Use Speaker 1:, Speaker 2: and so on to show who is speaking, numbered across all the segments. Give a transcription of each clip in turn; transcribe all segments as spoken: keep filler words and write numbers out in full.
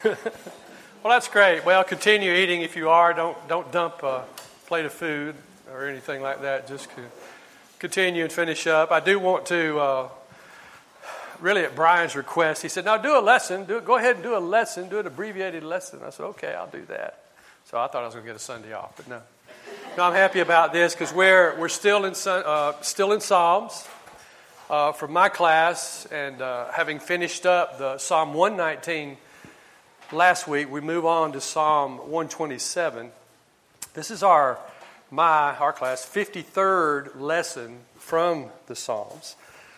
Speaker 1: Well, that's great. Well, continue eating if you are. Don't don't dump a plate of food or anything like that. Just continue and finish up. I do want to, uh, really at Brian's request, he said, "No, do a lesson. Do it. Go ahead and do a lesson. Do an abbreviated lesson." I said, "Okay, I'll do that." So I thought I was going to get a Sunday off, but no. No, I'm happy about this because we're we're still in uh, still in Psalms uh, from my class, and uh, having finished up the Psalm one nineteen. Last week, we move on to Psalm one twenty-seven. This is our, my, our class, fifty-third lesson from the Psalms.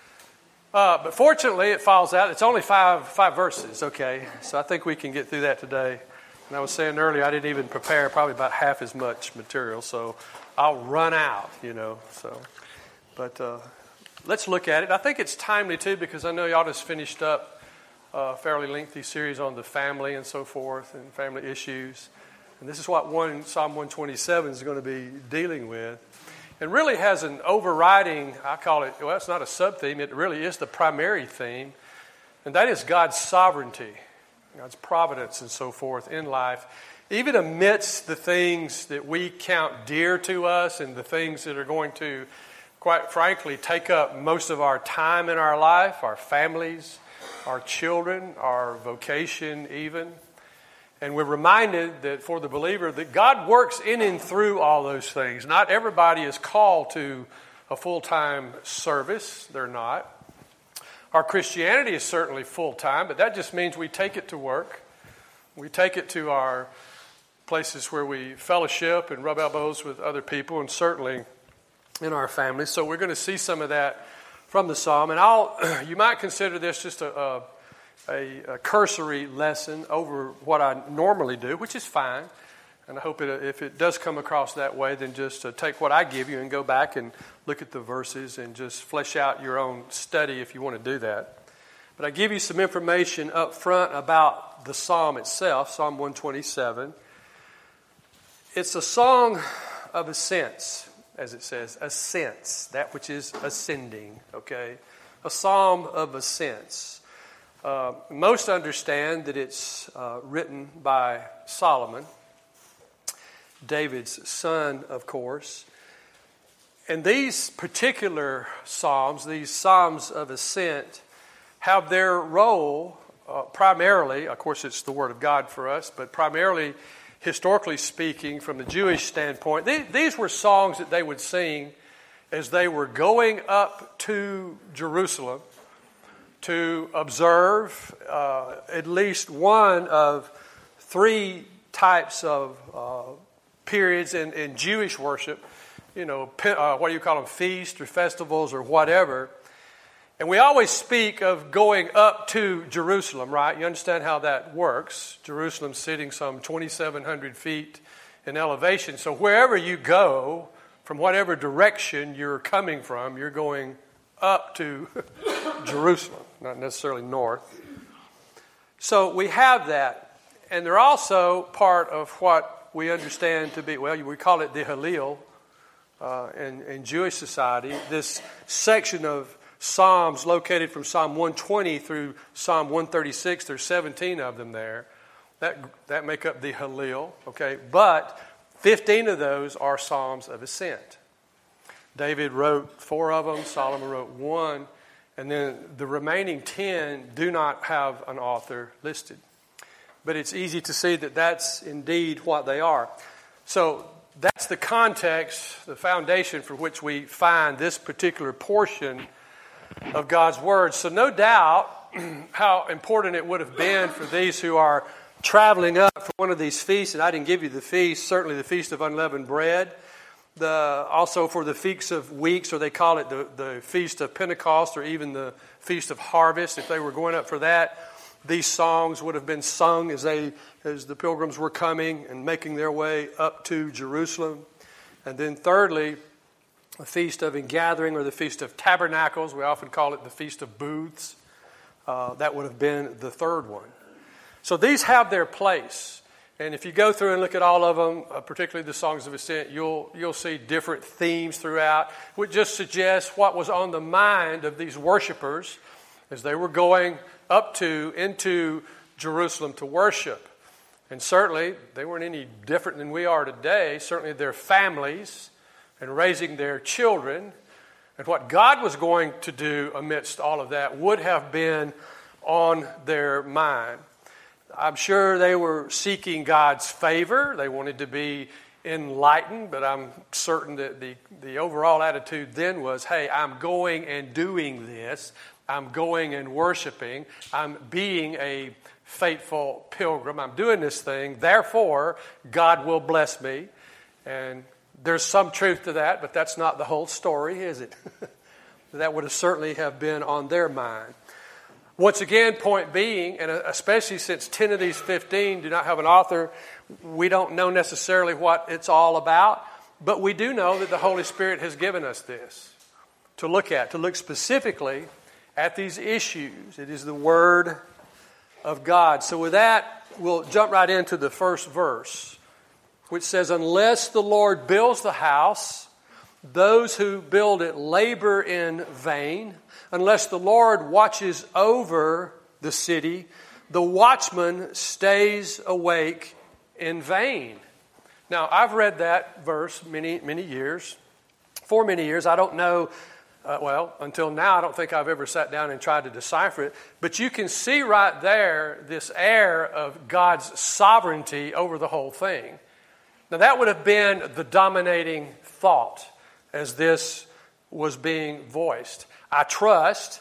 Speaker 1: Uh, but fortunately, it falls out. It's only five five verses, okay? So I think we can get through that today. And I was saying earlier, I didn't even prepare probably about half as much material, so I'll run out, you know. So, But uh, let's look at it. I think it's timely, too, because I know y'all just finished up a fairly lengthy series on the family and so forth and family issues. And this is what one Psalm one twenty-seven is going to be dealing with. And really has an overriding, I call it, well, it's not a sub-theme, it really is the primary theme. And that is God's sovereignty, God's providence and so forth in life. Even amidst the things that we count dear to us and the things that are going to, quite frankly, take up most of our time in our life, our families, our children, our vocation even. And we're reminded that for the believer that God works in and through all those things. Not everybody is called to a full-time service. They're not. Our Christianity is certainly full-time, but that just means we take it to work. We take it to our places where we fellowship and rub elbows with other people, and certainly in our families. So we're going to see some of that from the Psalm, and I'll, you might consider this just a, a, a cursory lesson over what I normally do, which is fine, and I hope it, if it does come across that way, then just uh, take what I give you and go back and look at the verses and just flesh out your own study if you want to do that. But I give you some information up front about the Psalm itself, Psalm one twenty-seven. It's a song of ascents. As it says, ascents, that which is ascending, okay? A psalm of ascents. Uh, most understand that it's uh, written by Solomon, David's son, of course. And these particular psalms, these psalms of ascent, have their role uh, primarily, of course it's the Word of God for us, but primarily historically speaking, from the Jewish standpoint, they, these were songs that they would sing as they were going up to Jerusalem to observe uh, at least one of three types of uh, periods in, in Jewish worship. You know, uh, what do you call them, feasts or festivals or whatever. And we always speak of going up to Jerusalem, right? You understand how that works. Jerusalem sitting some twenty-seven hundred feet in elevation. So wherever you go, from whatever direction you're coming from, you're going up to Jerusalem, not necessarily north. So we have that. And they're also part of what we understand to be, well, we call it the Hallel uh, in, in Jewish society, this section of Psalms located from Psalm one twenty through Psalm one thirty-six. There's seventeen of them there. That that make up the Hallel, okay? But fifteen of those are Psalms of ascent. David wrote four of them. Solomon wrote one. And then the remaining ten do not have an author listed. But it's easy to see that that's indeed what they are. So that's the context, the foundation for which we find this particular portion of God's Word. So no doubt how important it would have been for these who are traveling up for one of these feasts, and I didn't give you the feast, certainly the Feast of Unleavened Bread, the also for the Feast of Weeks, or they call it the, the Feast of Pentecost, or even the Feast of Harvest. If they were going up for that, these songs would have been sung as they as the pilgrims were coming and making their way up to Jerusalem. And then thirdly, the Feast of Ingathering, or the Feast of Tabernacles. We often call it the Feast of Booths. Uh, that would have been the third one. So these have their place. And if you go through and look at all of them, uh, particularly the Songs of Ascent, you'll you'll see different themes throughout, which just suggests what was on the mind of these worshipers as they were going up to, into Jerusalem to worship. And certainly, they weren't any different than we are today. Certainly, their families and raising their children and what God was going to do amidst all of that would have been on their mind. I'm sure they were seeking God's favor. They wanted to be enlightened, but I'm certain that the, the overall attitude then was, hey, I'm going and doing this. I'm going and worshiping. I'm being a faithful pilgrim. I'm doing this thing. Therefore, God will bless me. And there's some truth to that, but that's not the whole story, is it? That would have certainly have been on their mind. Once again, point being, and especially since ten of these fifteen do not have an author, we don't know necessarily what it's all about, but we do know that the Holy Spirit has given us this to look at, to look specifically at these issues. It is the Word of God. So with that, we'll jump right into the first verse, which says, unless the Lord builds the house, those who build it labor in vain. Unless the Lord watches over the city, the watchman stays awake in vain. Now, I've read that verse many, many years. For many years, I don't know, uh, well, until now, I don't think I've ever sat down and tried to decipher it. But you can see right there this air of God's sovereignty over the whole thing. Now, that would have been the dominating thought as this was being voiced. I trust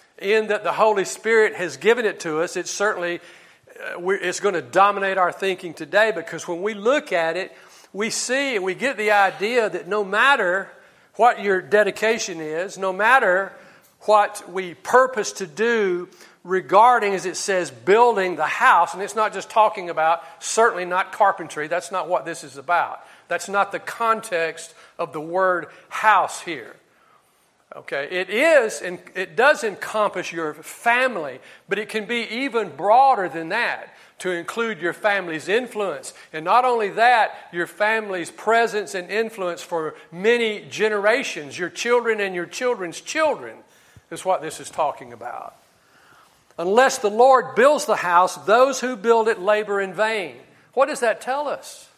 Speaker 1: in that the Holy Spirit has given it to us. It's certainly, uh, we're, it's going to dominate our thinking today, because when we look at it, we see and we get the idea that no matter what your dedication is, no matter what we purpose to do regarding, as it says, building the house, and it's not just talking about, certainly not carpentry. That's not what this is about. That's not the context of the word house here. Okay, it is, and it does encompass your family, but it can be even broader than that, to include your family's influence. And not only that, your family's presence and influence for many generations, your children and your children's children, is what this is talking about. Unless the Lord builds the house, those who build it labor in vain. What does that tell us?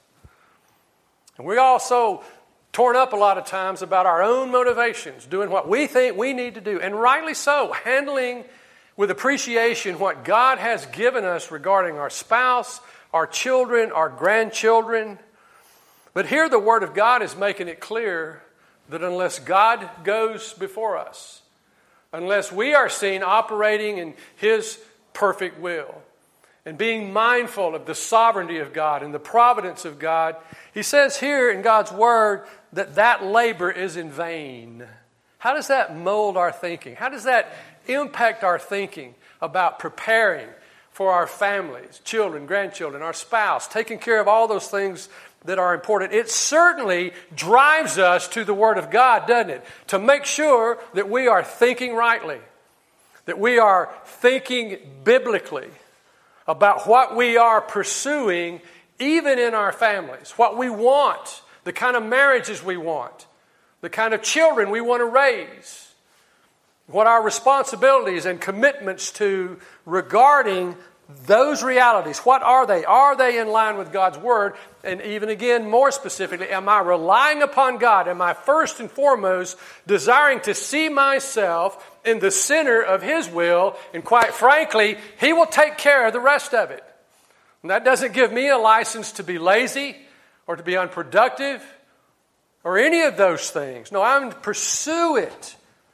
Speaker 1: And we also torn up a lot of times about our own motivations, doing what we think we need to do, and rightly so, handling with appreciation what God has given us regarding our spouse, our children, our grandchildren. But here the Word of God is making it clear that unless God goes before us, unless we are seen operating in His perfect will, and being mindful of the sovereignty of God and the providence of God, He says here in God's Word that that labor is in vain. How does that mold our thinking? How does that impact our thinking about preparing for our families, children, grandchildren, our spouse, taking care of all those things that are important? It certainly drives us to the Word of God, doesn't it? To make sure that we are thinking rightly, that we are thinking biblically about what we are pursuing, even in our families, what we want, the kind of marriages we want, the kind of children we want to raise, what our responsibilities and commitments to regarding those realities. What are they? Are they in line with God's Word? And even again, more specifically, am I relying upon God? Am I first and foremost desiring to see myself in the center of His will? And quite frankly, He will take care of the rest of it. And that doesn't give me a license to be lazy or to be unproductive or any of those things. No, I'm to pursue it.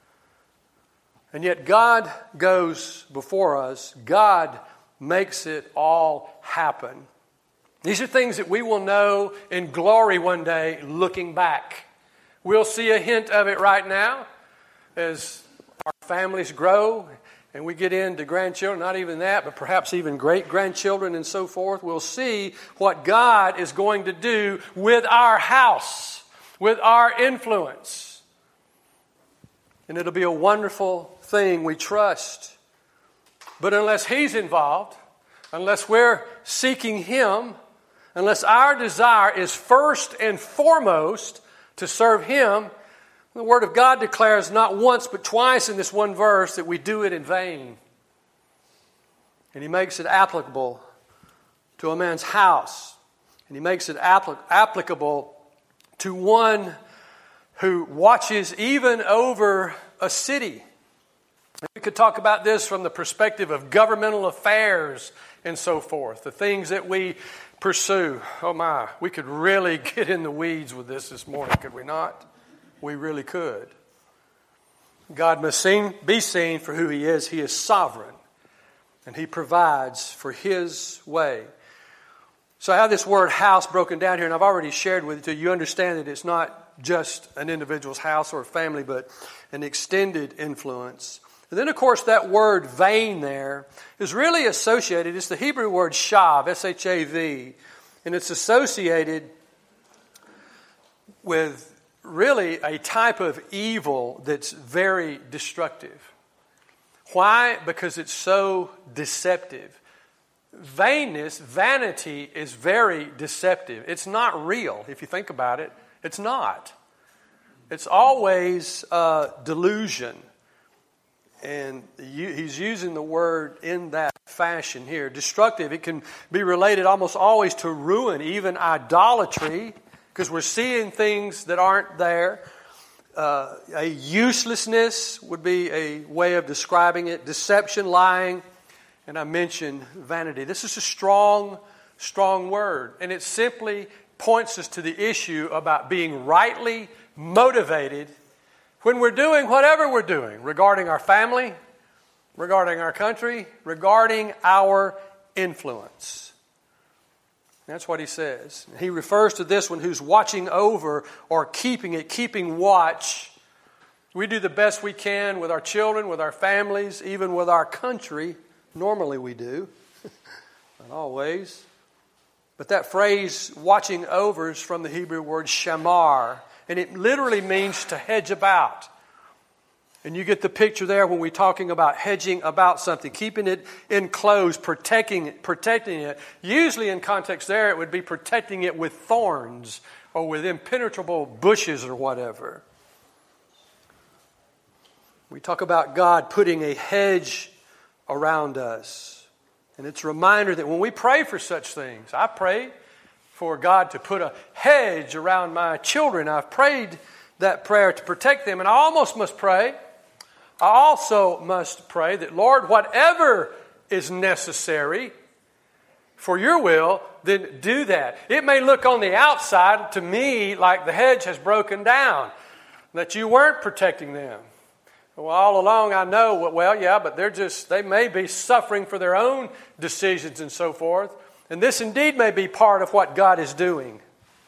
Speaker 1: And yet God goes before us. God makes it all happen. These are things that we will know in glory one day looking back. We'll see a hint of it right now as our families grow and we get into grandchildren, not even that, but perhaps even great-grandchildren and so forth. We'll see what God is going to do with our house, with our influence. And it'll be a wonderful thing, we trust. But unless He's involved, unless we're seeking Him, unless our desire is first and foremost to serve Him, the Word of God declares not once but twice in this one verse that we do it in vain. And he makes it applicable to a man's house. And he makes it applic- applicable to one who watches even over a city. And we could talk about this from the perspective of governmental affairs and so forth, the things that we pursue. Oh my, we could really get in the weeds with this this morning, could we not? We really could. God must seen, be seen for who He is. He is sovereign, and He provides for His way. So I have this word house broken down here, and I've already shared with you. You understand that it's not just an individual's house or a family, but an extended influence. And then, of course, that word vain there is really associated. It's the Hebrew word shav, S H A V, and it's associated with really a type of evil that's very destructive. Why? Because it's so deceptive. Vainness, vanity, is very deceptive. It's not real, if you think about it. It's not. It's always uh, delusion. And he's using the word in that fashion here. Destructive, it can be related almost always to ruin, even idolatry, because we're seeing things that aren't there. Uh, a uselessness would be a way of describing it. Deception, lying, and I mentioned vanity. This is a strong, strong word. And it simply points us to the issue about being rightly motivated when we're doing whatever we're doing, regarding our family, regarding our country, regarding our influence. That's what he says. He refers to this one who's watching over or keeping it, keeping watch. We do the best we can with our children, with our families, even with our country. Normally we do. Not always. But that phrase, watching over, is from the Hebrew word shamar. And it literally means to hedge about. And you get the picture there when we're talking about hedging about something, keeping it enclosed, protecting it, protecting it. Usually in context there, it would be protecting it with thorns or with impenetrable bushes or whatever. We talk about God putting a hedge around us. And it's a reminder that when we pray for such things, I pray for God to put a hedge around my children. I've prayed that prayer to protect them, and I almost must pray. I also must pray that, Lord, whatever is necessary for your will, then do that. It may look on the outside to me like the hedge has broken down, that you weren't protecting them. Well, all along I know, well, yeah, but they're just, they may be suffering for their own decisions and so forth. And this indeed may be part of what God is doing.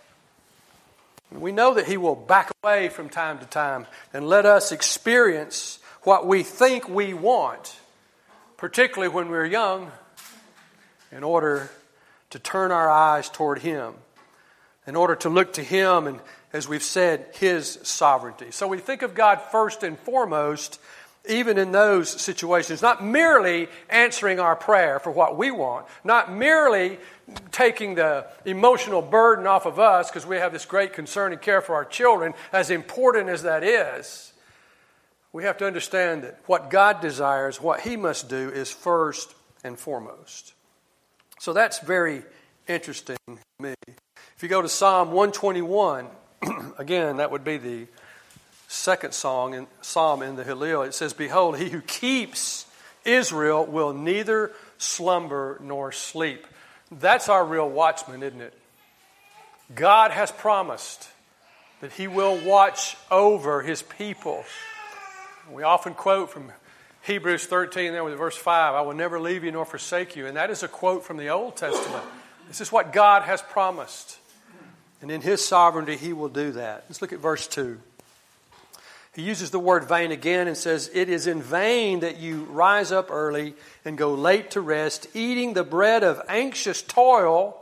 Speaker 1: We know that He will back away from time to time and let us experience what we think we want, particularly when we're young, in order to turn our eyes toward Him, in order to look to Him and, as we've said, His sovereignty. So we think of God first and foremost, even in those situations, not merely answering our prayer for what we want, not merely taking the emotional burden off of us because we have this great concern and care for our children, as important as that is. We have to understand that what God desires, what He must do, is first and foremost. So that's very interesting to me. If you go to Psalm one twenty-one, again, that would be the second song in, psalm in the Hallel. It says, "Behold, He who keeps Israel will neither slumber nor sleep." That's our real watchman, isn't it? God has promised that He will watch over His people. We often quote from Hebrews thirteen there with verse five, "I will never leave you nor forsake you." And that is a quote from the Old Testament. This is what God has promised. And in His sovereignty, He will do that. Let's look at verse two. He uses the word vain again and says, "It is in vain that you rise up early and go late to rest, eating the bread of anxious toil,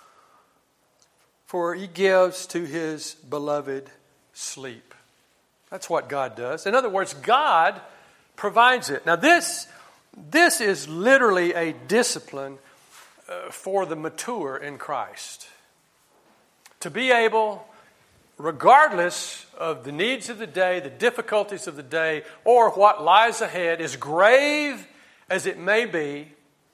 Speaker 1: for He gives to His beloved sleep." That's what God does. In other words, God provides it. Now this, this is literally a discipline uh, for the mature in Christ. To be able, regardless of the needs of the day, the difficulties of the day, or what lies ahead, as grave as it may be,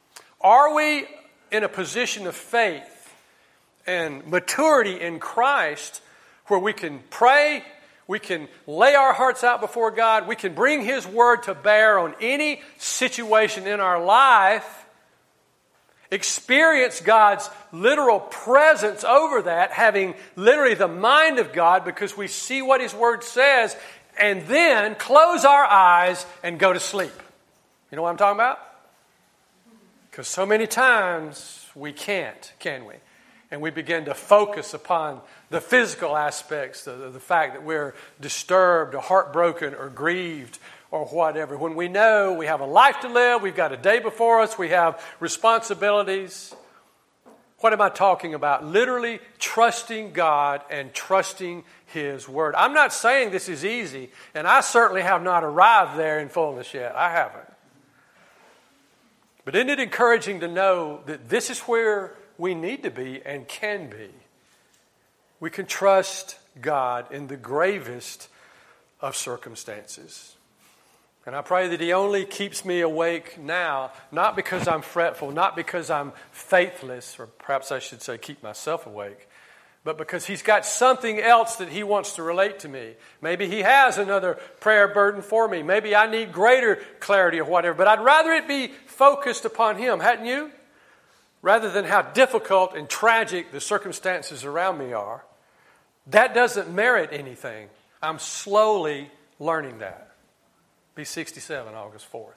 Speaker 1: are we in a position of faith and maturity in Christ where we can pray, we can lay our hearts out before God, we can bring His Word to bear on any situation in our life, experience God's literal presence over that, having literally the mind of God because we see what His Word says, and then close our eyes and go to sleep. You know what I'm talking about? Because so many times we can't, can we? And we begin to focus upon the physical aspects, the, the fact that we're disturbed or heartbroken or grieved or whatever. When we know we have a life to live, we've got a day before us, we have responsibilities. What am I talking about? Literally trusting God and trusting His Word. I'm not saying this is easy, and I certainly have not arrived there in fullness yet. I haven't. But isn't it encouraging to know that this is where we need to be and can be? We can trust God in the gravest of circumstances. And I pray that He only keeps me awake now, not because I'm fretful, not because I'm faithless, or perhaps I should say keep myself awake, but because He's got something else that He wants to relate to me. Maybe He has another prayer burden for me. Maybe I need greater clarity or whatever, but I'd rather it be focused upon Him, hadn't you? Rather than how difficult and tragic the circumstances around me are. That doesn't merit anything. I'm slowly learning that. Be sixty-seven August fourth.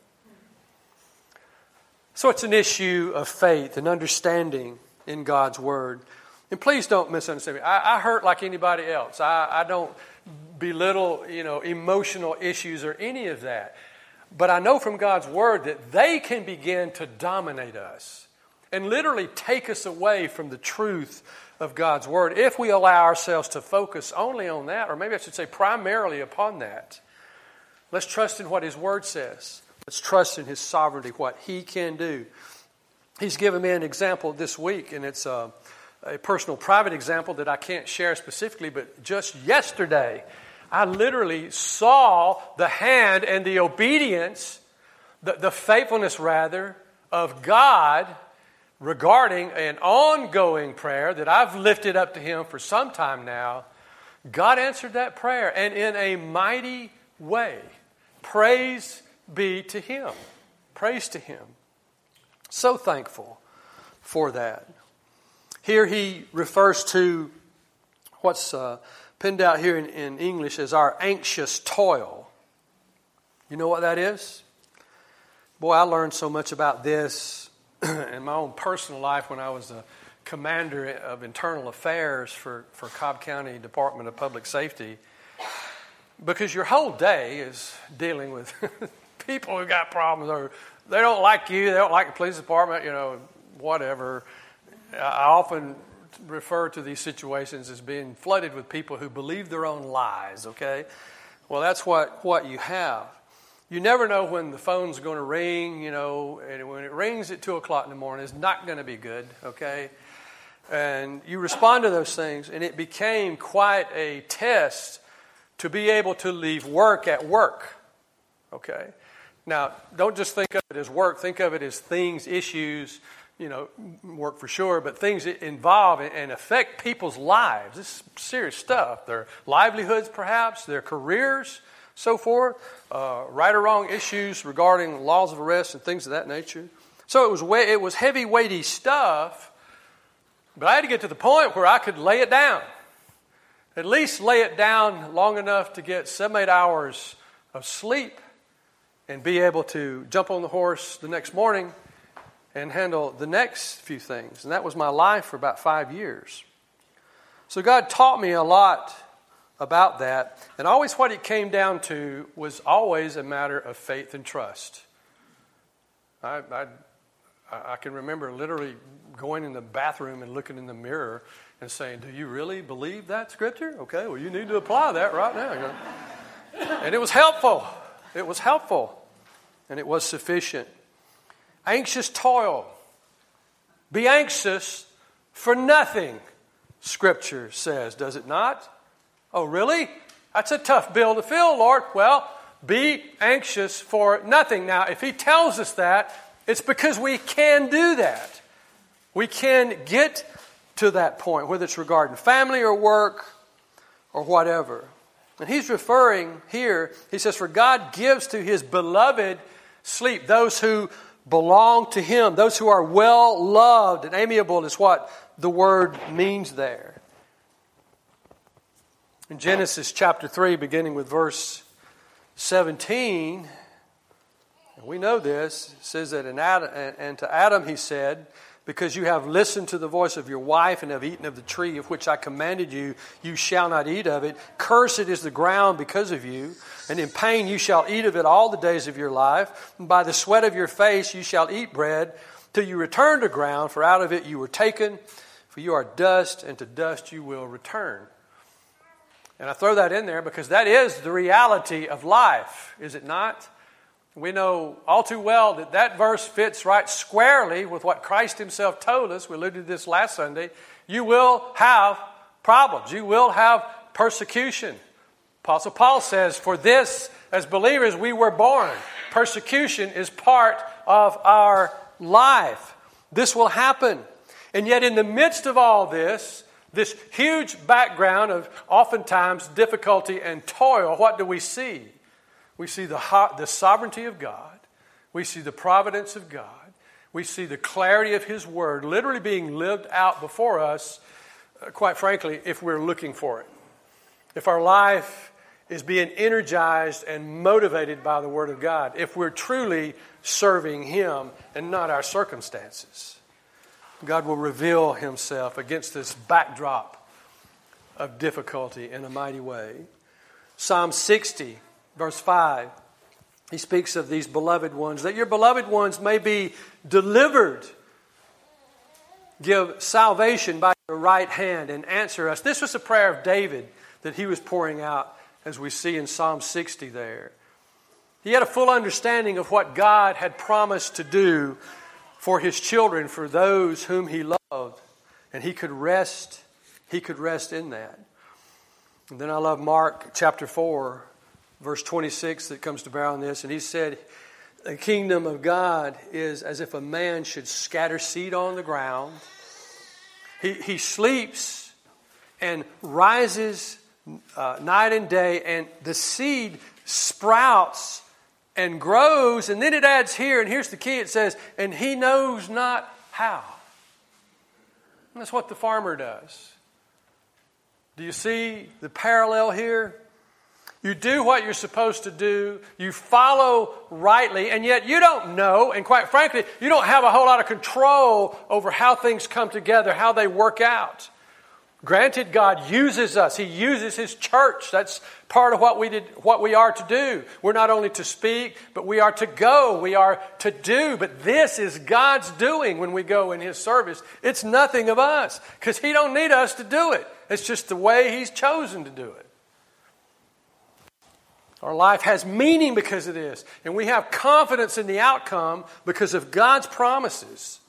Speaker 1: So it's an issue of faith and understanding in God's Word. And please don't misunderstand me. I, I hurt like anybody else. I, I don't belittle, you know, emotional issues or any of that. But I know from God's Word that they can begin to dominate us and literally take us away from the truth of God's Word if we allow ourselves to focus only on that, or maybe I should say primarily upon that. Let's trust in what His Word says. Let's trust in His sovereignty, what He can do. He's given me an example this week, and it's a, a personal, private example that I can't share specifically, but just yesterday, I literally saw the hand and the obedience, the, the faithfulness rather, of God regarding an ongoing prayer that I've lifted up to Him for some time now. God answered that prayer, and in a mighty way. Praise be to Him. Praise to Him. So thankful for that. Here he refers to what's uh, penned out here in, in English as our anxious toil. You know what that is? Boy, I learned so much about this in my own personal life when I was a commander of internal affairs for, for Cobb County Department of Public Safety. Because your whole day is dealing with people who got problems, or they don't like you, they don't like the police department, you know, whatever. I often refer to these situations as being flooded with people who believe their own lies, okay? Well, that's what, what you have. You never know when the phone's going to ring, you know, and when it rings at two o'clock in the morning, it's not going to be good, okay? And you respond to those things, and it became quite a test to be able to leave work at work, okay? Now, don't just think of it as work. Think of it as things, issues, you know, work for sure, but things that involve and affect people's lives. This is serious stuff. Their livelihoods, perhaps, their careers, so forth. Uh, right or wrong issues regarding laws of arrest and things of that nature. So it was it was heavy, weighty stuff, but I had to get to the point where I could lay it down. At least lay it down long enough to get seven, eight hours of sleep and be able to jump on the horse the next morning and handle the next few things. And that was my life for about five years. So God taught me a lot about that. And always what it came down to was always a matter of faith and trust. I, I, I can remember literally going in the bathroom and looking in the mirror and saying, do you really believe that scripture? Okay, well, you need to apply that right now. You know? And it was helpful. It was helpful. And it was sufficient. Anxious toil. Be anxious for nothing, Scripture says, does it not? Oh, really? That's a tough bill to fill, Lord. Well, be anxious for nothing. Now, if He tells us that, It's because we can do that. We can get to that point, whether it's regarding family or work or whatever. And he's referring here, he says, for God gives to his beloved sleep, those who belong to him, those who are well loved and amiable is what the word means there. In Genesis chapter three, beginning with verse seventeen, and we know this, it says that in Adam, and to Adam he said, because you have listened to the voice of your wife and have eaten of the tree of which I commanded you, you shall not eat of it. Cursed is the ground because of you, and in pain you shall eat of it all the days of your life. And by the sweat of your face you shall eat bread till you return to ground, for out of it you were taken, for you are dust, and to dust you will return. And I throw that in there because that is the reality of life, is it not? We know all too well that that verse fits right squarely with what Christ himself told us. We alluded to this last Sunday. You will have problems. You will have persecution. Apostle Paul says, for this, as believers, we were born. Persecution is part of our life. This will happen. And yet in the midst of all this, this huge background of oftentimes difficulty and toil, what do we see? We see the, the sovereignty of God. We see the providence of God. We see the clarity of his word literally being lived out before us, uh, quite frankly, if we're looking for it. If our life is being energized and motivated by the word of God. If we're truly serving him and not our circumstances. God will reveal himself against this backdrop of difficulty in a mighty way. Psalm sixty, verse five, he speaks of these beloved ones, that your beloved ones may be delivered. Give salvation by your right hand and answer us. This was a prayer of David that he was pouring out, as we see in Psalm sixty there. He had a full understanding of what God had promised to do for his children, for those whom he loved. And he could rest, he could rest in that. And then I love Mark chapter four, verse twenty-six that comes to bear on this. And he said, the kingdom of God is as if a man should scatter seed on the ground. He, he sleeps and rises uh, night and day, and the seed sprouts and grows, and then it adds here, and here's the key, it says, and he knows not how. And that's what the farmer does. Do you see the parallel here? You do what you're supposed to do, you follow rightly, and yet you don't know, and quite frankly, you don't have a whole lot of control over how things come together, how they work out. Granted, God uses us. He uses his church. That's part of what we did, what we are to do. We're not only to speak, but we are to go. We are to do. But this is God's doing when we go in his service. It's nothing of us, because he don't need us to do it. It's just the way he's chosen to do it. Our life has meaning because of this. And we have confidence in the outcome because of God's promises.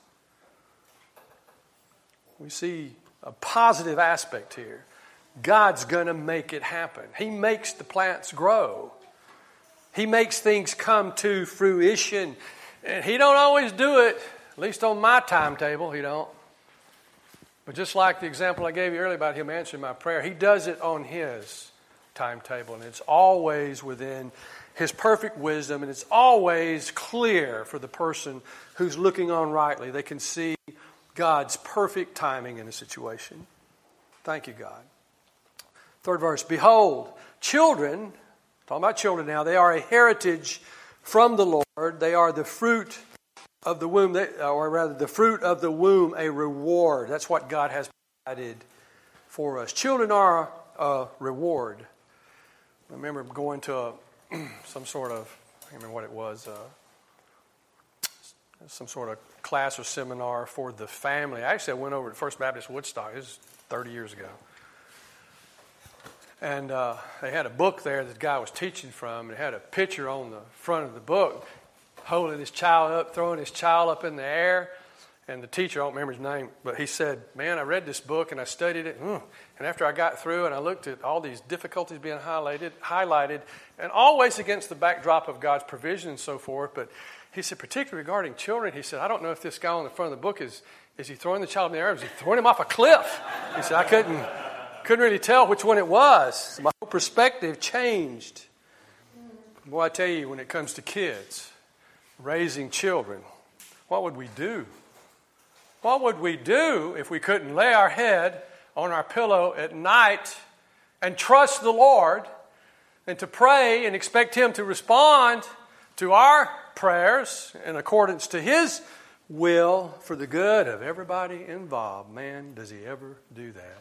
Speaker 1: We see a positive aspect here. God's going to make it happen. He makes the plants grow. He makes things come to fruition. And he don't always do it, at least on my timetable, he don't. But just like the example I gave you earlier about him answering my prayer, he does it on his timetable. And it's always within his perfect wisdom, and it's always clear for the person who's looking on rightly. They can see God's perfect timing in a situation. Thank you, God. Third verse, behold, children, talking about children now, they are a heritage from the Lord. They are the fruit of the womb, or rather the fruit of the womb, a reward. That's what God has provided for us. Children are a reward. I remember going to a, some sort of, I can't remember what it was, uh, some sort of class or seminar for the family. Actually, I went over to First Baptist Woodstock. This was thirty years ago. And uh, they had a book there that the guy was teaching from, and it had a picture on the front of the book, holding his child up, throwing his child up in the air. And the teacher, I don't remember his name, but he said, man, I read this book and I studied it. And after I got through and I looked at all these difficulties being highlighted, highlighted, and always against the backdrop of God's provision and so forth, but he said, particularly regarding children, he said, I don't know if this guy on the front of the book is, is he throwing the child in the air or is he throwing him off a cliff? He said, I couldn't, couldn't really tell which one it was. My whole perspective changed. Boy, I tell you, when it comes to kids, raising children, what would we do? What would we do if we couldn't lay our head on our pillow at night and trust the Lord and to pray and expect Him to respond to our prayers in accordance to His will for the good of everybody involved? Man, does He ever do that.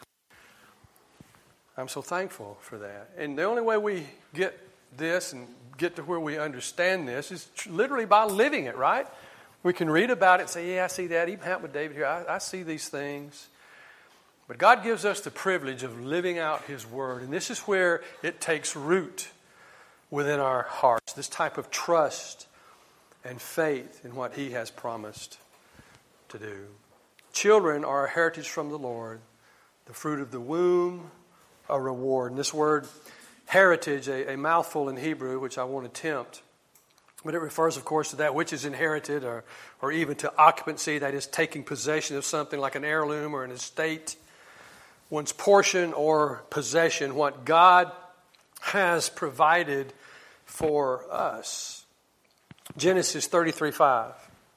Speaker 1: I'm so thankful for that. And the only way we get this and get to where we understand this is literally by living it, right? We can read about it and say, yeah, I see that. Even happened with David here. I, I see these things. But God gives us the privilege of living out His Word. And this is where it takes root within our hearts. This type of trust and faith in what He has promised to do. Children are a heritage from the Lord. The fruit of the womb, a reward. And this word heritage, a, a mouthful in Hebrew, which I won't attempt. But it refers, of course, to that which is inherited or, or even to occupancy, that is taking possession of something like an heirloom or an estate, one's portion or possession, what God has provided for us. Genesis thirty-three five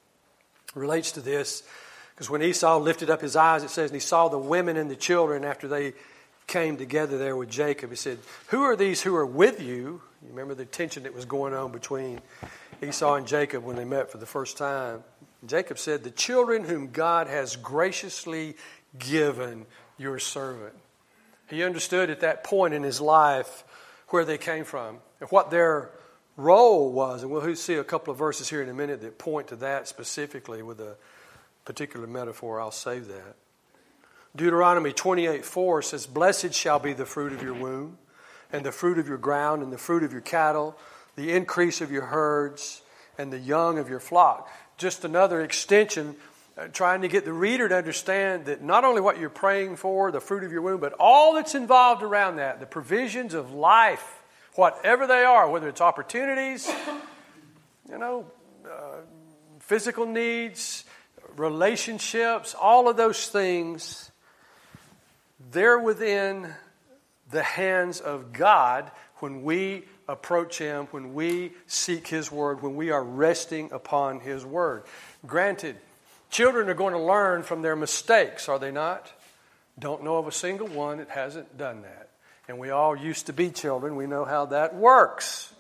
Speaker 1: relates to this, because when Esau lifted up his eyes, it says, and he saw the women and the children after they came together there with Jacob. He said, who are these who are with you? You remember the tension that was going on between Esau and Jacob when they met for the first time. Jacob said, the children whom God has graciously given your servant. He understood at that point in his life where they came from and what their role was. And we'll see a couple of verses here in a minute that point to that specifically with a particular metaphor. I'll save that. Deuteronomy twenty-eight four says, blessed shall be the fruit of your womb, and the fruit of your ground, and the fruit of your cattle, the increase of your herds, and the young of your flock. Just another extension, uh, trying to get the reader to understand that not only what you're praying for, the fruit of your womb, but all that's involved around that, the provisions of life, whatever they are, whether it's opportunities, you know, uh, physical needs, relationships, all of those things, they're within the hands of God when we approach Him, when we seek His Word, when we are resting upon His Word. Granted, children are going to learn from their mistakes, are they not? Don't know of a single one that hasn't done that. And we all used to be children. We know how that works.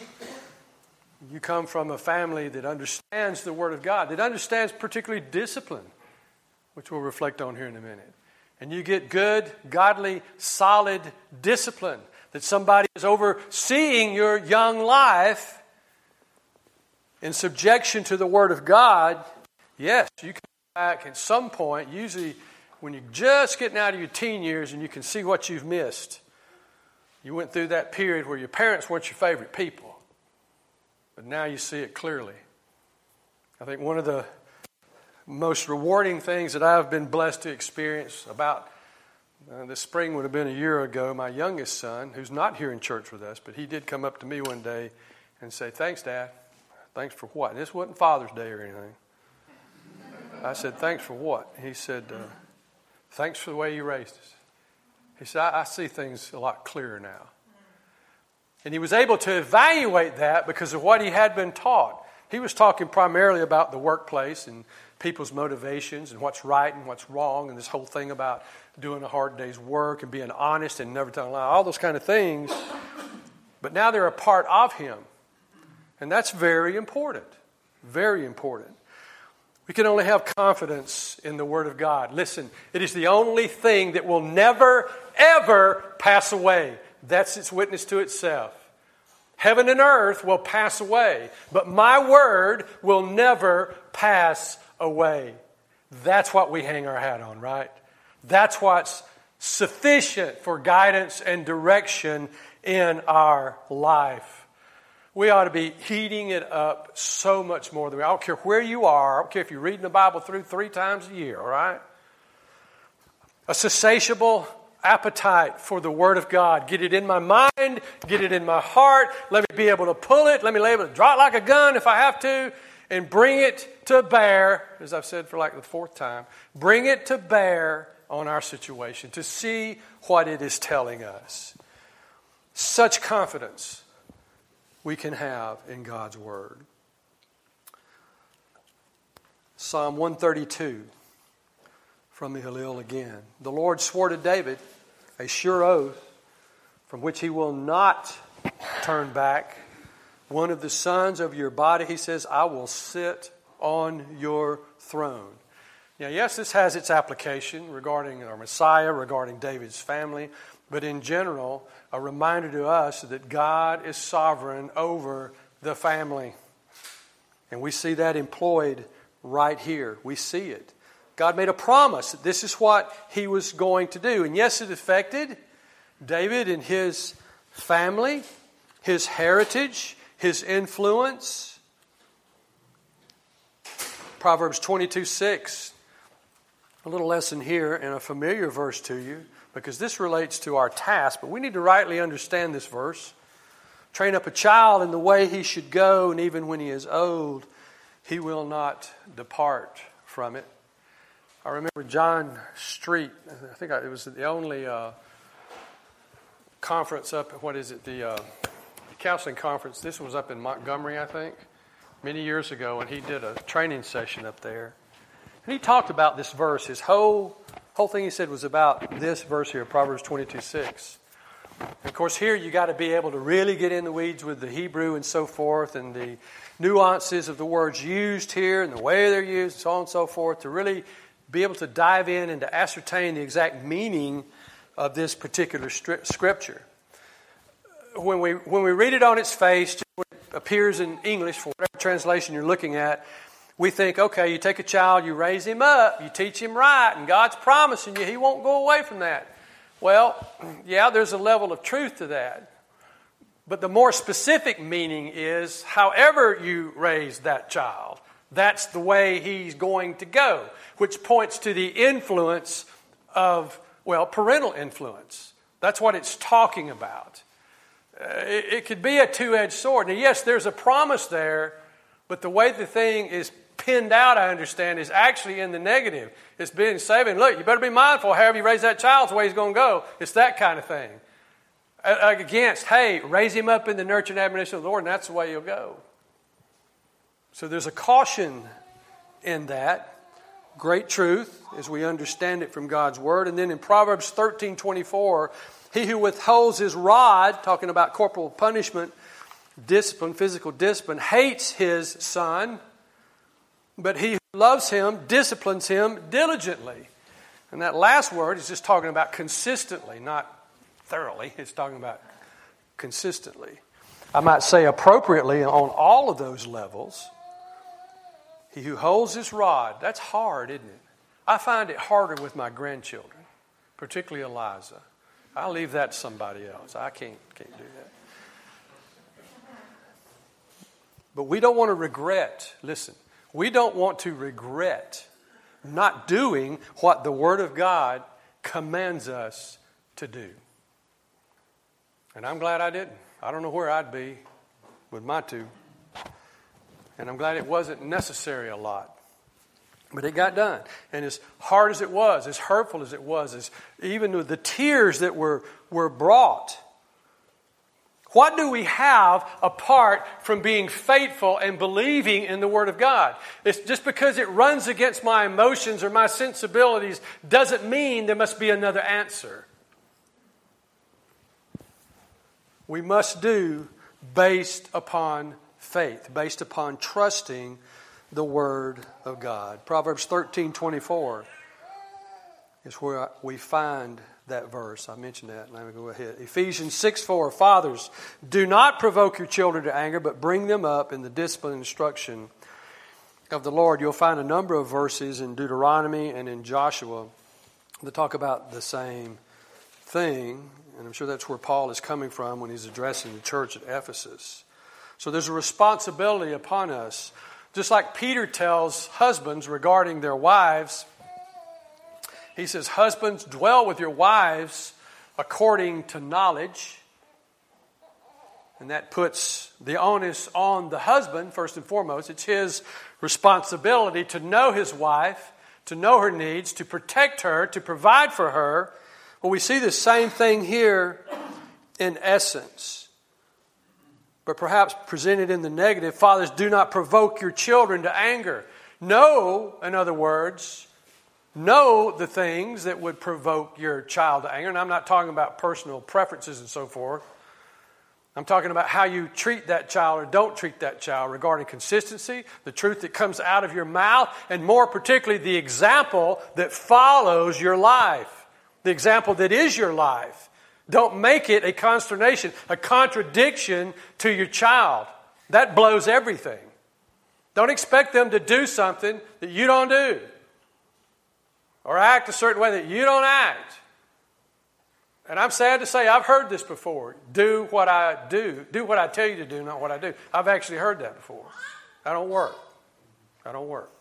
Speaker 1: You come from a family that understands the Word of God, that understands particularly discipline, which we'll reflect on here in a minute. And you get good, godly, solid discipline, that somebody is overseeing your young life in subjection to the Word of God. Yes, you can go back at some point, usually when you're just getting out of your teen years and you can see what you've missed. You went through that period where your parents weren't your favorite people, but now you see it clearly. I think one of the most rewarding things that I've been blessed to experience about uh, this spring would have been a year ago. My youngest son, who's not here in church with us, but he did come up to me one day and say, thanks, Dad. Thanks for what? And this wasn't Father's Day or anything. I said, thanks for what? He said, uh, thanks for the way you raised us. He said, I, I see things a lot clearer now. And he was able to evaluate that because of what he had been taught. He was talking primarily about the workplace and people's motivations and what's right and what's wrong, and this whole thing about doing a hard day's work and being honest and never telling a lie, all those kind of things. But now they're a part of him. And that's very important. Very important. We can only have confidence in the Word of God. Listen, it is the only thing that will never, ever pass away. That's its witness to itself. Heaven and earth will pass away, but my word will never pass away. That's what we hang our hat on, right? That's what's sufficient for guidance and direction in our life. We ought to be heating it up so much more than we. I don't care where you are. I don't care if you're reading the Bible through three times a year, all right? A satiable appetite for the Word of God. Get it in my mind. Get it in my heart. Let me be able to pull it. Let me be able to draw it like a gun if I have to. and bring it to bear, as I've said for like the fourth time, bring it to bear on our situation to see what it is telling us. Such confidence we can have in God's Word. Psalm one thirty-two from the Hallel again. The Lord swore to David a sure oath from which he will not turn back. One of the sons of your body, he says, I will sit on your throne. Now, yes, this has its application regarding our Messiah, regarding David's family, but in general, a reminder to us that God is sovereign over the family. And we see that employed right here. We see it. God made a promise that this is what He was going to do. And yes, it affected David and his family, his heritage, his influence. Proverbs twenty-two six. A little lesson here and a familiar verse to you, because this relates to our task, but we need to rightly understand this verse. Train up a child in the way he should go, and even when he is old, he will not depart from it. I remember John Street, I think it was the only uh, conference up, what is it, the uh, counseling conference. This was up in Montgomery, I think, many years ago, and he did a training session up there. And he talked about this verse. His whole whole thing he said was about this verse here, Proverbs twenty-two six. Of course, here you got to be able to really get in the weeds with the Hebrew and so forth, and the nuances of the words used here and the way they're used, and so on and so forth, to really be able to dive in and to ascertain the exact meaning of this particular scripture. When we when we read it on its face, just when it appears in English, for whatever translation you're looking at, we think, okay, you take a child, you raise him up, you teach him right, and God's promising you He won't go away from that. Well, yeah, there's a level of truth to that. But the more specific meaning is, however you raise that child, that's the way he's going to go, which points to the influence of, well, parental influence. That's what it's talking about. Uh, it, it could be a two-edged sword. Now, yes, there's a promise there, but the way the thing is pinned out, I understand, is actually in the negative. It's being saving. Look, you better be mindful. However you raise that child, it's the way he's going to go. It's that kind of thing. Against, hey, raise him up in the nurture and admonition of the Lord, and that's the way he'll go. So there's a caution in that. Great truth as we understand it from God's Word. And then in Proverbs thirteen twenty-four, he who withholds his rod, talking about corporal punishment, discipline, physical discipline, hates his son, but he who loves him disciplines him diligently. And that last word is just talking about consistently, not thoroughly. It's talking about consistently. I might say appropriately on all of those levels. He who holds his rod, that's hard, isn't it? I find it harder with my grandchildren, particularly Eliza. I'll leave that to somebody else. I can't, can't do that. But we don't want to regret, listen, we don't want to regret not doing what the Word of God commands us to do. And I'm glad I didn't. I don't know where I'd be with my two. And I'm glad it wasn't necessary a lot. But it got done. And as hard as it was, as hurtful as it was, as even with the tears that were, were brought, what do we have apart from being faithful and believing in the Word of God? It's just because it runs against my emotions or my sensibilities doesn't mean there must be another answer. We must do based upon faith, based upon trusting the Word of God. Proverbs thirteen twenty-four is where we find that verse. I mentioned that. Let me go ahead. Ephesians six four. Fathers, do not provoke your children to anger, but bring them up in the discipline and instruction of the Lord. You'll find a number of verses in Deuteronomy and in Joshua that talk about the same thing. And I'm sure that's where Paul is coming from when he's addressing the church at Ephesus. So there's a responsibility upon us. Just like Peter tells husbands regarding their wives, he says, husbands, dwell with your wives according to knowledge. And that puts the onus on the husband, first and foremost. It's his responsibility to know his wife, to know her needs, to protect her, to provide for her. Well, we see the same thing here in essence, but perhaps presented in the negative. Fathers, do not provoke your children to anger. Know, in other words, know the things that would provoke your child to anger. And I'm not talking about personal preferences and so forth. I'm talking about how you treat that child or don't treat that child regarding consistency, the truth that comes out of your mouth, and more particularly the example that follows your life, the example that is your life. Don't make it a consternation, a contradiction to your child. That blows everything. Don't expect them to do something that you don't do or act a certain way that you don't act. And I'm sad to say, I've heard this before. Do what I do. Do what I tell you to do, not what I do. I've actually heard that before. That don't work. That don't work.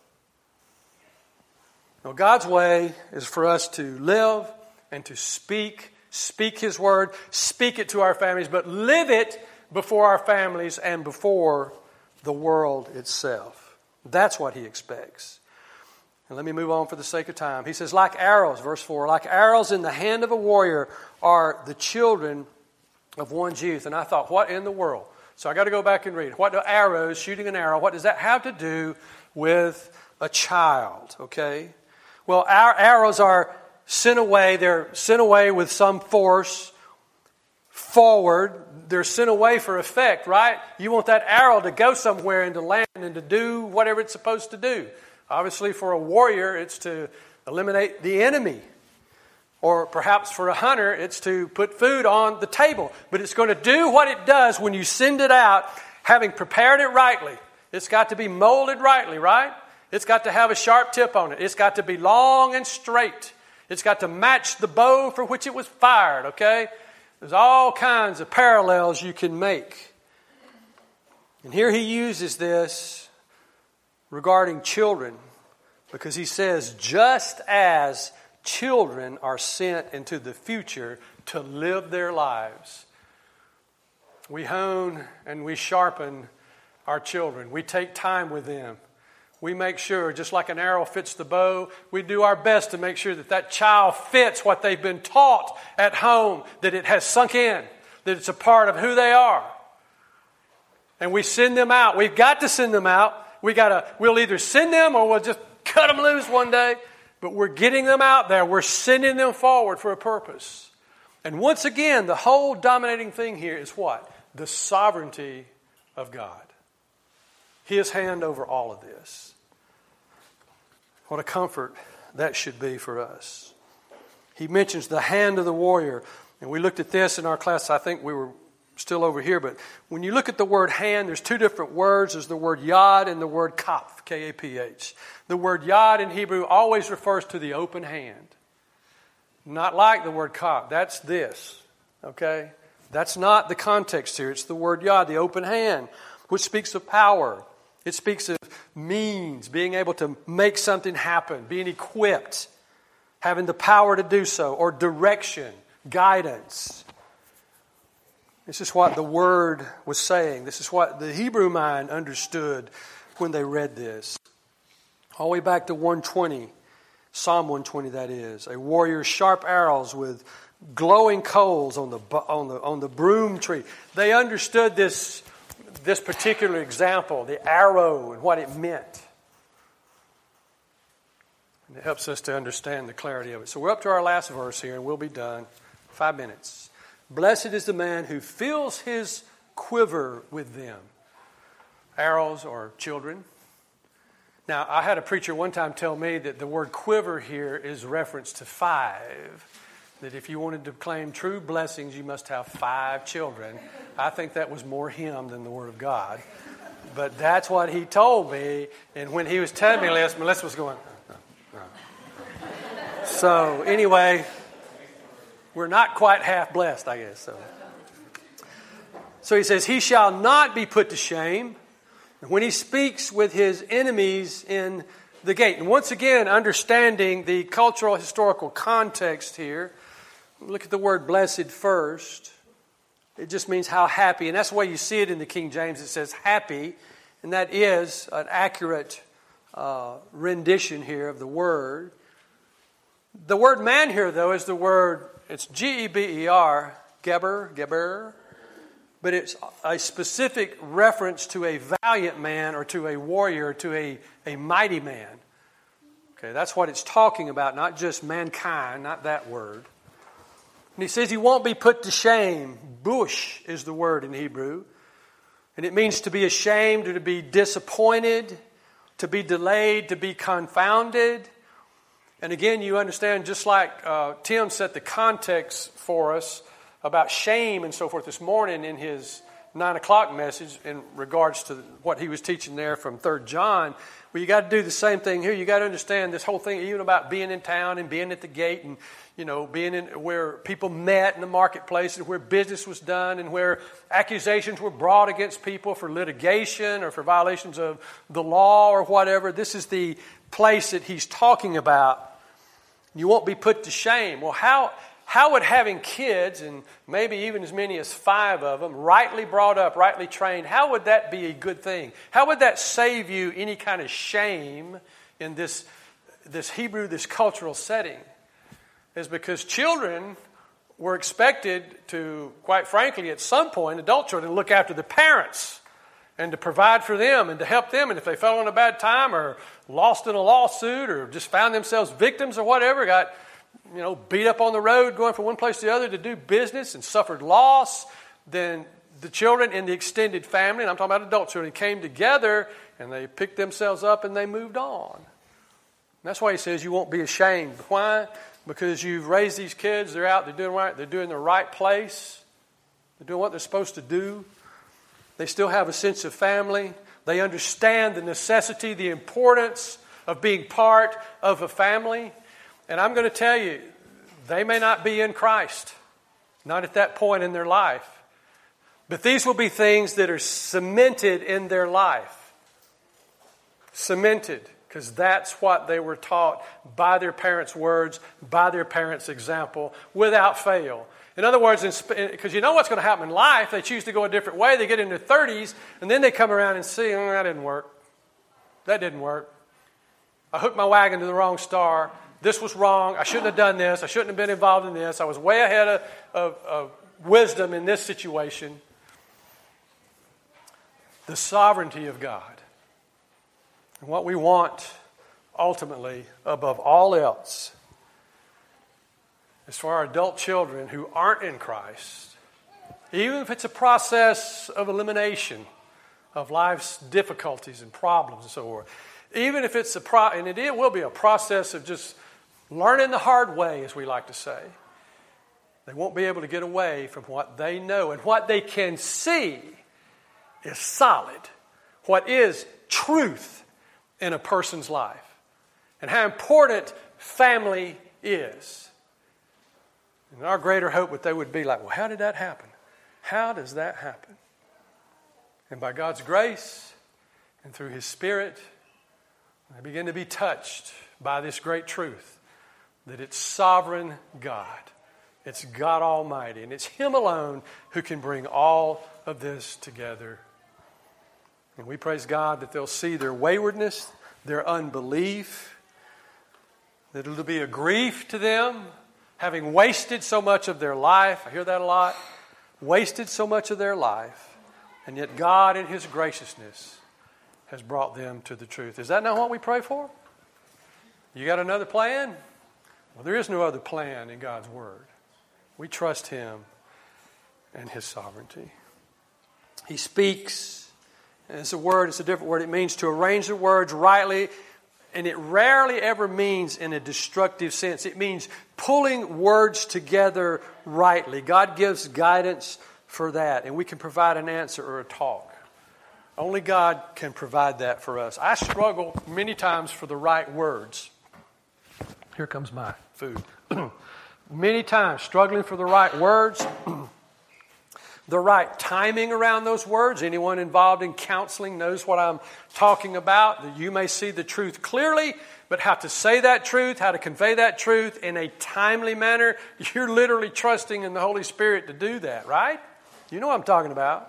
Speaker 1: Now, God's way is for us to live and to speak, speak His word, speak it to our families, but live it before our families and before the world itself. That's what He expects. And let me move on for the sake of time. He says, like arrows, verse four, like arrows in the hand of a warrior are the children of one's youth. And I thought, what in the world? So I got to go back and read. What do arrows, shooting an arrow, what does that have to do with a child? Okay. Well, our arrows are sent away. They're sent away with some force forward. They're sent away for effect, right? You want that arrow to go somewhere and to land and to do whatever it's supposed to do. Obviously, for a warrior, it's to eliminate the enemy. Or perhaps for a hunter, it's to put food on the table. But it's going to do what it does when you send it out, having prepared it rightly. It's got to be molded rightly, right? It's got to have a sharp tip on it. It's got to be long and straight. It's got to match the bow for which it was fired, okay? There's all kinds of parallels you can make. And here he uses this regarding children, because he says, just as children are sent into the future to live their lives, we hone and we sharpen our children. We take time with them. We make sure, just like an arrow fits the bow, we do our best to make sure that that child fits what they've been taught at home, that it has sunk in, that it's a part of who they are. And we send them out. We've got to send them out. We gotta, we'll either send them or we'll just cut them loose one day. But we're getting them out there. We're sending them forward for a purpose. And once again, the whole dominating thing here is what? The sovereignty of God. His hand over all of this. What a comfort that should be for us. He mentions the hand of the warrior. And we looked at this in our class. I think we were still over here, but when you look at the word hand, there's two different words. There's the word yad and the word kaph, K A P H. The word yad in Hebrew always refers to the open hand. Not like the word kaph. That's this, okay? That's not the context here. It's the word yad, the open hand, which speaks of power. It speaks of means, being able to make something happen, being equipped, having the power to do so, or direction, guidance. This is what the Word was saying. This is what the Hebrew mind understood when they read this. All the way back to one twenty, Psalm one twenty that is. A warrior's sharp arrows with glowing coals on the on the on the broom tree. They understood this this particular example, the arrow and what it meant. And it helps us to understand the clarity of it. So we're up to our last verse here, and we'll be done. Five minutes. Blessed is the man who fills his quiver with them. Arrows or children. Now, I had a preacher one time tell me that the word quiver here is reference to five. That if you wanted to claim true blessings, you must have five children. I think that was more him than the Word of God. But that's what he told me. And when he was telling me this, Melissa was going, oh, oh, oh. So anyway, we're not quite half blessed, I guess. So. so he says, he shall not be put to shame when he speaks with his enemies in the gate. And once again, understanding the cultural, historical context here, look at the word blessed first. It just means how happy. And that's the way you see it in the King James. It says happy. And that is an accurate uh, rendition here of the word. The word man here, though, is the word, it's G E B E R, Geber, Geber. But it's a specific reference to a valiant man or to a warrior, or to a, a mighty man. Okay, that's what it's talking about, not just mankind, not that word. And he says he won't be put to shame. Bush is the word in Hebrew. And it means to be ashamed or to be disappointed, to be delayed, to be confounded. And again, you understand, just like uh, Tim set the context for us about shame and so forth this morning in his nine o'clock message in regards to what he was teaching there from Third John. Well, you got to do the same thing here. You got to understand this whole thing, even about being in town and being at the gate and, you know, being in where people met in the marketplace and where business was done and where accusations were brought against people for litigation or for violations of the law or whatever. This is the place that he's talking about. You won't be put to shame. Well, how... How would having kids, and maybe even as many as five of them, rightly brought up, rightly trained, how would that be a good thing? How would that save you any kind of shame in this, this Hebrew, this cultural setting? Is because children were expected to, quite frankly, at some point, adult children, look after the parents and to provide for them and to help them. And if they fell on a bad time or lost in a lawsuit or just found themselves victims or whatever, got you know, beat up on the road going from one place to the other to do business and suffered loss, then the children in the extended family, and I'm talking about adult children, came together and they picked themselves up and they moved on. And that's why he says you won't be ashamed. Why? Because you've raised these kids, they're out, they're doing right, they're doing the right place, they're doing what they're supposed to do. They still have a sense of family. They understand the necessity, the importance of being part of a family. And I'm going to tell you, they may not be in Christ, not at that point in their life. But these will be things that are cemented in their life. Cemented, because that's what they were taught by their parents' words, by their parents' example, without fail. In other words, because you know what's going to happen in life, they choose to go a different way, they get in their thirties, and then they come around and see, oh, that didn't work. That didn't work. I hooked my wagon to the wrong star. This was wrong. I shouldn't have done this. I shouldn't have been involved in this. I was way ahead of, of, of wisdom in this situation. The sovereignty of God. And what we want, ultimately, above all else, is for our adult children who aren't in Christ, even if it's a process of elimination of life's difficulties and problems and so forth, even if it's a pro, and it will be a process of just learning the hard way, as we like to say, they won't be able to get away from what they know. And what they can see is solid. What is truth in a person's life. And how important family is. And our greater hope that they would be like, well, how did that happen? How does that happen? And by God's grace and through His Spirit, they begin to be touched by this great truth. That it's sovereign God. It's God Almighty. And it's Him alone who can bring all of this together. And we praise God that they'll see their waywardness, their unbelief, that it'll be a grief to them, having wasted so much of their life. I hear that a lot. Wasted so much of their life. And yet God in His graciousness has brought them to the truth. Is that not what we pray for? You got another plan? Well, there is no other plan in God's Word. We trust Him and His sovereignty. He speaks, and it's a word, it's a different word. It means to arrange the words rightly, and it rarely ever means in a destructive sense. It means pulling words together rightly. God gives guidance for that, and we can provide an answer or a talk. Only God can provide that for us. I struggle many times for the right words. Here comes my food. Many times struggling for the right words, the right timing around those words. Anyone involved in counseling knows what I'm talking about. That you may see the truth clearly, but how to say that truth, how to convey that truth in a timely manner. You're literally trusting in the Holy Spirit to do that, right? You know what I'm talking about.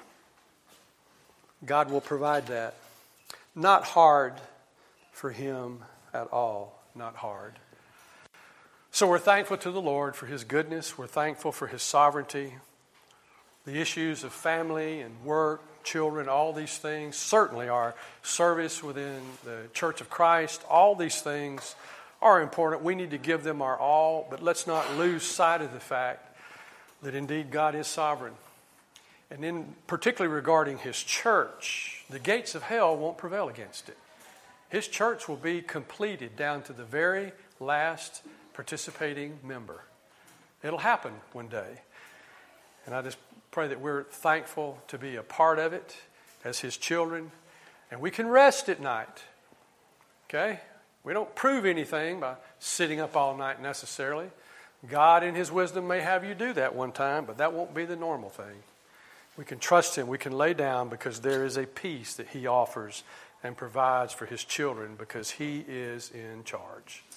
Speaker 1: God will provide that. Not hard for him at all. Not hard. So we're thankful to the Lord for his goodness. We're thankful for his sovereignty. The issues of family and work, children, all these things, certainly our service within the Church of Christ, all these things are important. We need to give them our all, but let's not lose sight of the fact that indeed God is sovereign. And in particularly regarding his church, the gates of hell won't prevail against it. His church will be completed down to the very last participating member. It'll happen one day. And I just pray that we're thankful to be a part of it as his children. And we can rest at night. Okay? We don't prove anything by sitting up all night necessarily. God in his wisdom may have you do that one time, but that won't be the normal thing. We can trust him. We can lay down because there is a peace that he offers and provides for his children because he is in charge.